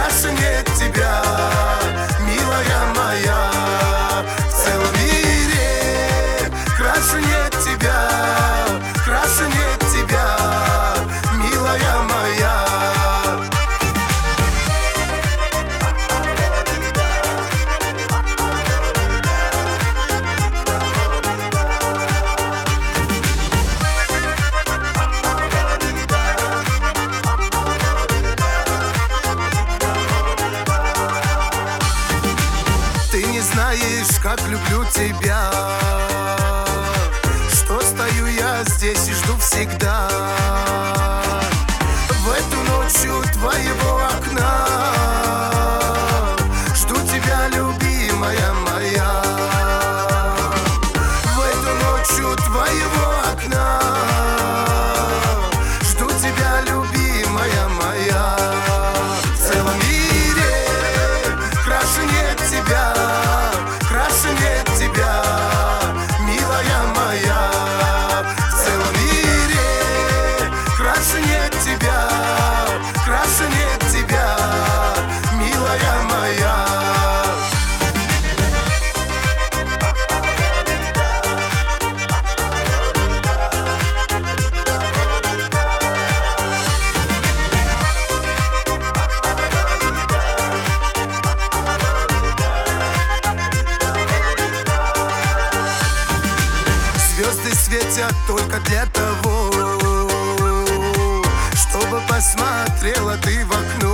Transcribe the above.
краше нет тебя, милая моя. В целом мире краше нет тебя, краше нет тебя, милая моя. Ты не знаешь, как люблю тебя, что стою я здесь и жду всегда. В эту ночь у твоего окна жду тебя, любимая моя. В эту ночь у твоего окна жду тебя, любимая моя. В целом мире краше нет тебя, краше нет тебя, милая моя. В целом мире краше нет тебя, краше нет тебя, милая моя. Звезды светят только для того, чтобы посмотрела ты в окно.